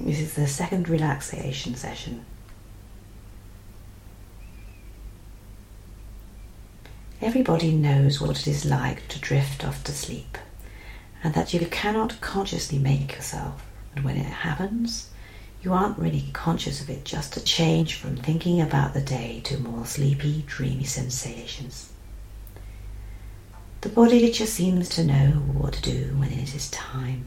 This is the second relaxation session. Everybody knows what it is like to drift off to sleep, and that you cannot consciously make yourself. And when it happens, you aren't really conscious of it, just a change from thinking about the day to more sleepy, dreamy sensations. The body just seems to know what to do when it is time.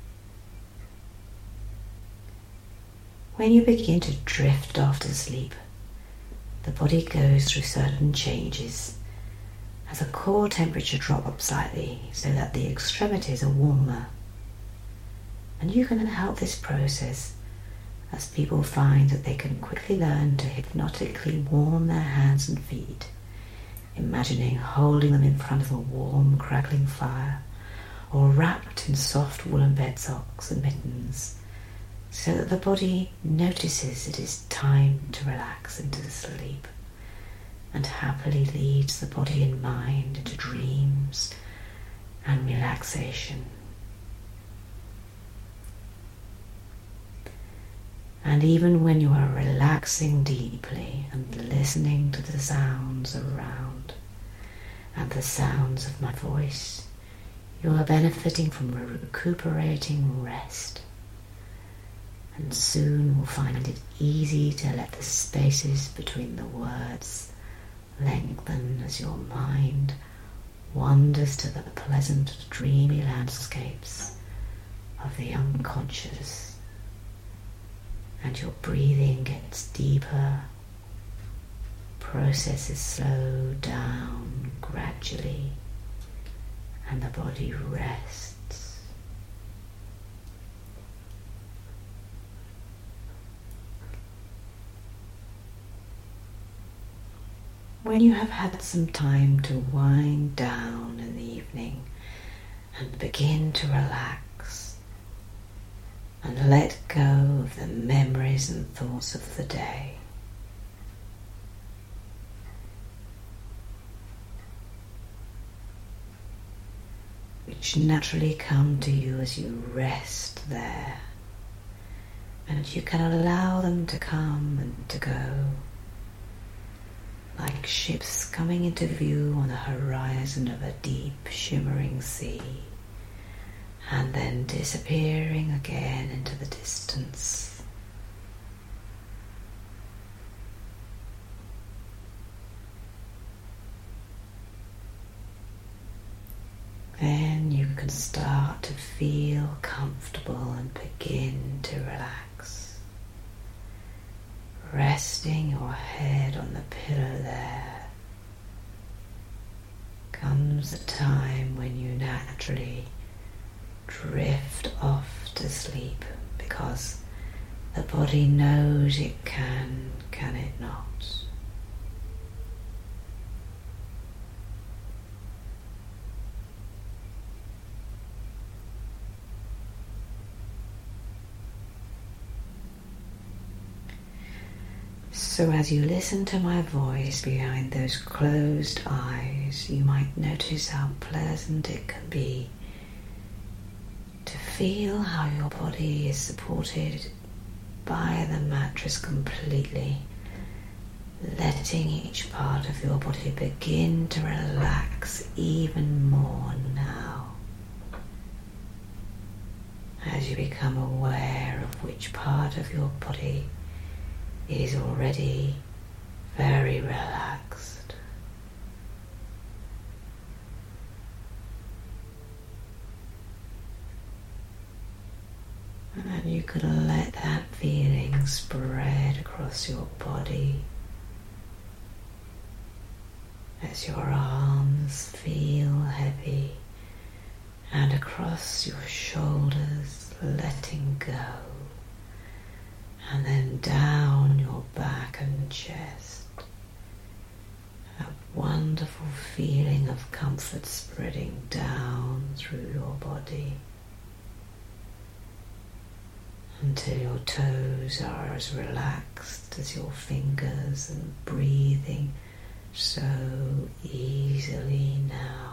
When you begin to drift off to sleep, the body goes through certain changes as the core temperature drops slightly so that the extremities are warmer. And you can help this process as people find that they can quickly learn to hypnotically warm their hands and feet, imagining holding them in front of a warm, crackling fire, or wrapped in soft woolen bed socks and mittens, so that the body notices it is time to relax into sleep, and happily leads the body and mind into dreams and relaxation. And even when you are relaxing deeply and listening to the sounds around and the sounds of my voice, you are benefiting from recuperating rest, and soon will find it easy to let the spaces between the words lengthen as your mind wanders to the pleasant, dreamy landscapes of the unconscious, and your breathing gets deeper, processes slow down gradually, and the body rests. When you have had some time to wind down in the evening and begin to relax and let go of the memories and thoughts of the day, which naturally come to you as you rest there, and you can allow them to come and to go, like ships coming into view on the horizon of a deep, shimmering sea, and then disappearing again into the distance. Then you can start to feel comfortable and begin to relax. Resting your head on the pillow there comes a time when you naturally drift off to sleep, because the body knows it can it not? So as you listen to my voice behind those closed eyes, you might notice how pleasant it can be to feel how your body is supported by the mattress completely, letting each part of your body begin to relax even more now, as you become aware of which part of your body is already very relaxed. And you can let that feeling spread across your body as your arms feel heavy, and across your shoulders, letting go. And then down your back and chest, a wonderful feeling of comfort spreading down through your body until your toes are as relaxed as your fingers, and breathing so easily now.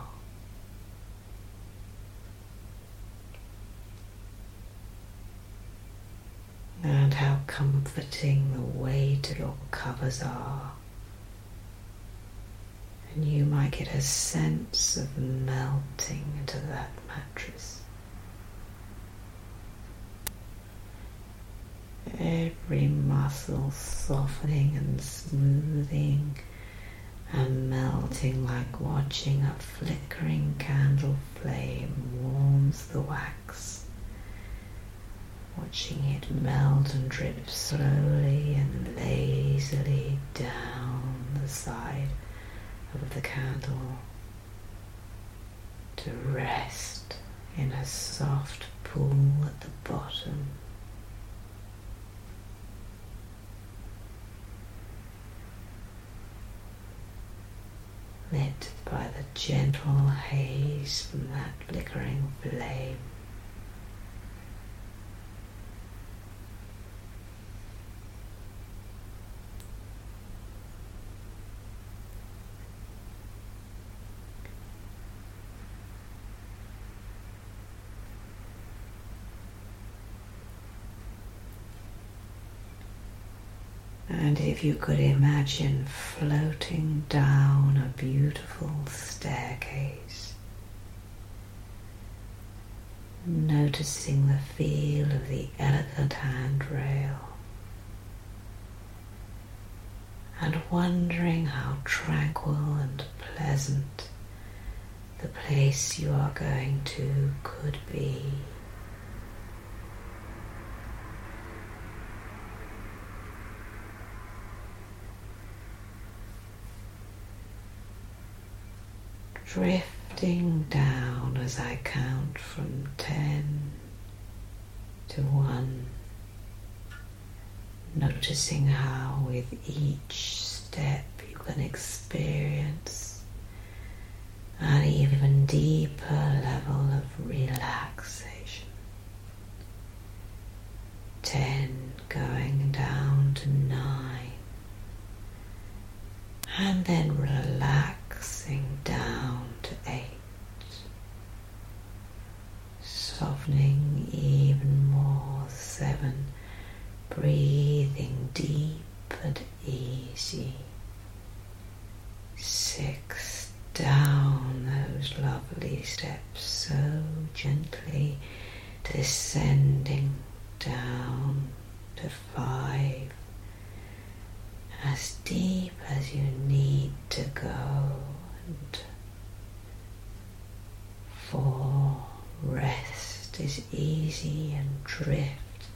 comforting the weight of your covers are. And you might get a sense of melting into that mattress. Every muscle softening and smoothing and melting like watching a flickering candle flame warms the wax. Watching it melt and drip slowly and lazily down the side of the candle to rest in a soft pool at the bottom. Lit by the gentle haze from that flickering flame. And if you could imagine floating down a beautiful staircase, noticing the feel of the elegant handrail, and wondering how tranquil and pleasant the place you are going to could be. Drifting down as I count from 10 to 1, noticing how with each step you can experience an even deeper level of relaxation. 10 going down to 9, and then relaxing down to 8, softening even more, 7, breathing deep and easy, 6, down those lovely steps, so gently descending down to 5, as deep as you need to go, and 4, rest is easy and drift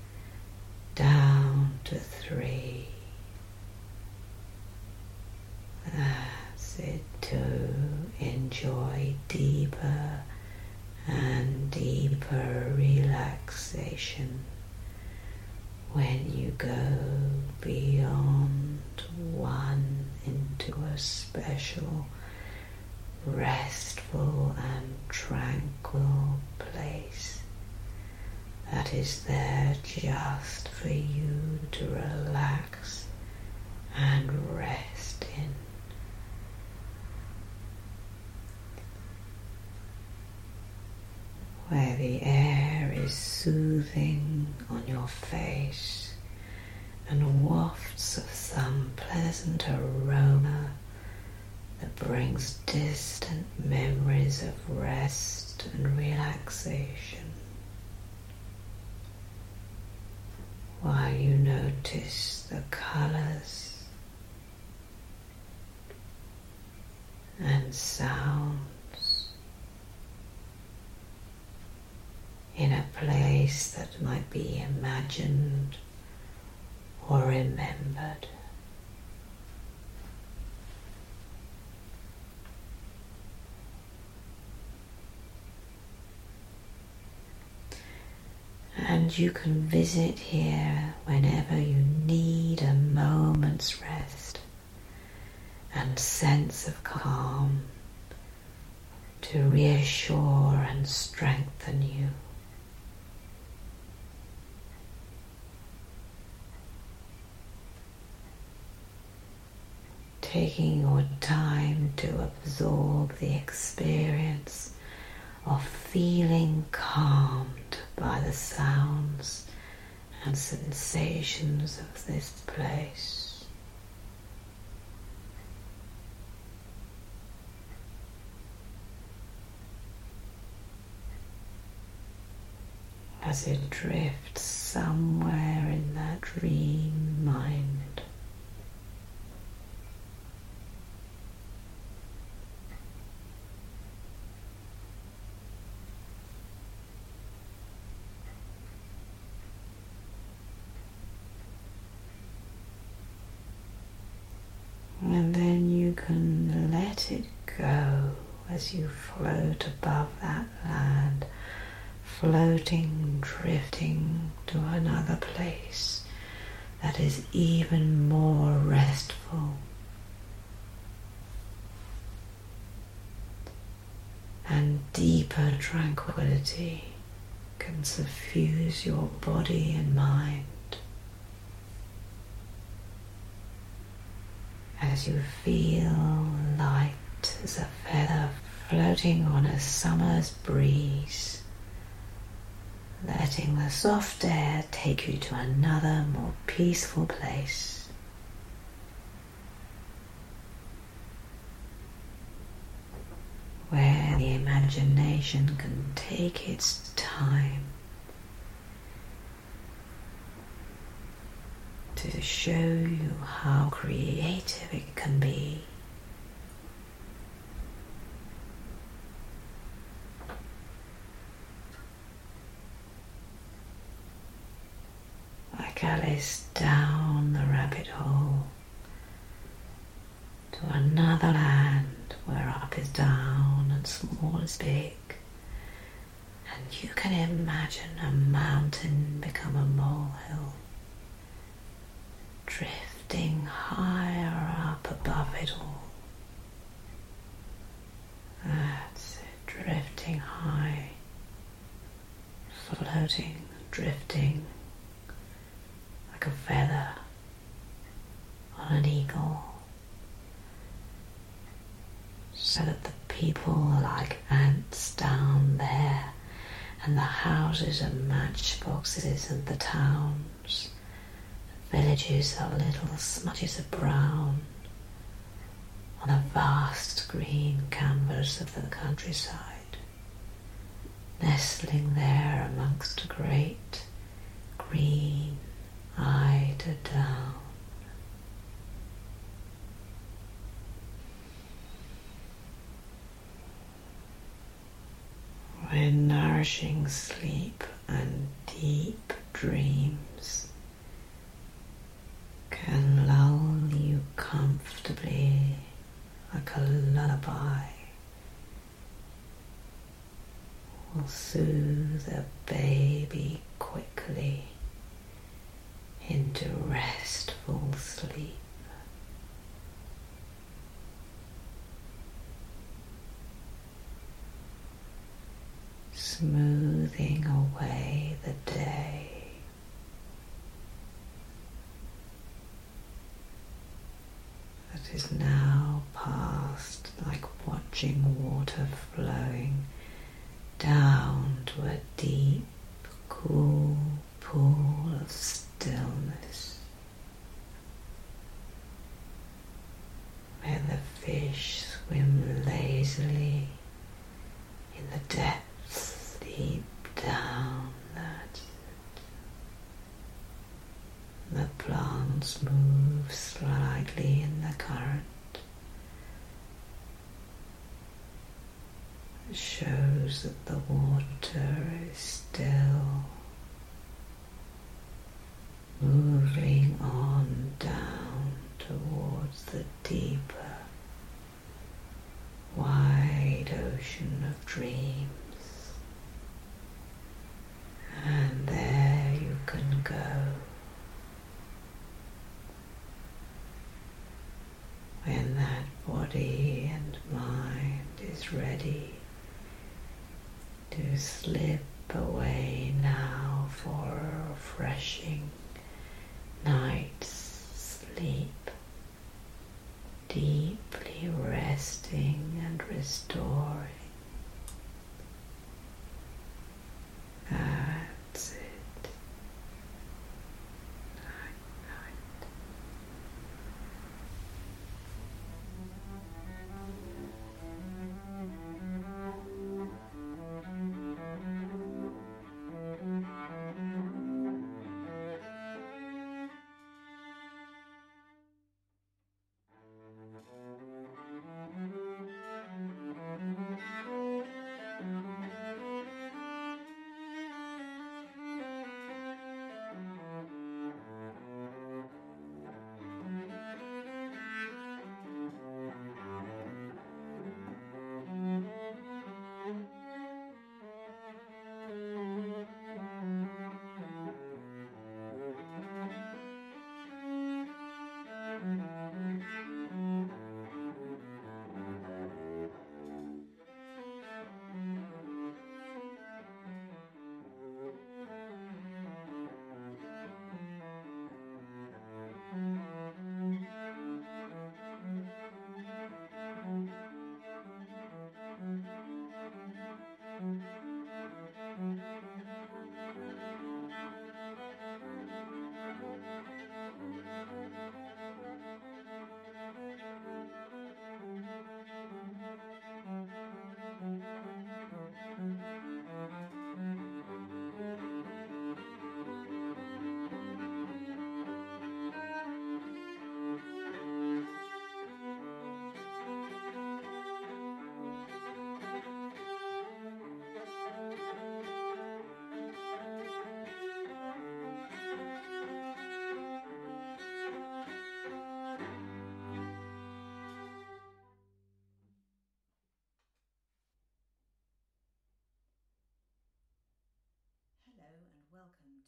down to 3. That's it, to enjoy deeper and deeper relaxation when you go beyond 1 into a special, restful and tranquil place that is there just for you to relax and rest in. Where the air is soothing on your face and wafts of some pleasant aroma that brings distant memories of rest and relaxation, while you notice the colors and sounds in a place that might be imagined or remembered. And you can visit here whenever you need a moment's rest and sense of calm to reassure and strengthen you. Taking your time to absorb the experience of feeling calmed by the sounds and sensations of this place. As it drifts somewhere in that dream mind. And then you can let it go as you float above that land, floating, drifting to another place that is even more restful and deeper tranquility can suffuse your body and mind as you feel light as a feather floating on a summer's breeze, letting the soft air take you to another, more peaceful place. Where the imagination can take its time to show you how creative it can be. Like Alice down the rabbit hole to another land where up is down and small is big, and you can imagine a mountain become a molehill, drifting higher up above it all. That's it, drifting high, floating, drifting like a feather on an eagle, so that the people are like ants down there, and the houses are matchboxes, and the towns, villages are little smudges of brown on a vast green canvas of the countryside, nestling there amongst a great green eider down. Where nourishing sleep and deep dreams can lull you comfortably like a lullaby, will soothe a baby quickly into restful sleep. Smoothing away the day. That is now past, like watching water flowing down to a deep, cool pool of stillness, where the fish swim lazily in the depths deep down. The plants move slightly in the current. It shows that the water is still, moving on down towards the deeper, wide ocean of dreams. And there you can go, when that body and mind is ready to slip away now for a refreshing night's sleep, deeply resting and restoring. That's it.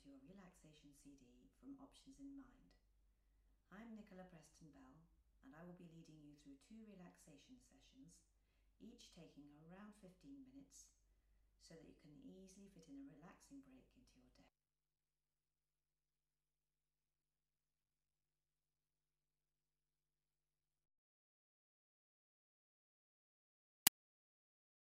to your relaxation CD from Options in Mind. I'm Nicola Preston Bell, and I will be leading you through 2 relaxation sessions, each taking around 15 minutes, so that you can easily fit in a relaxing break in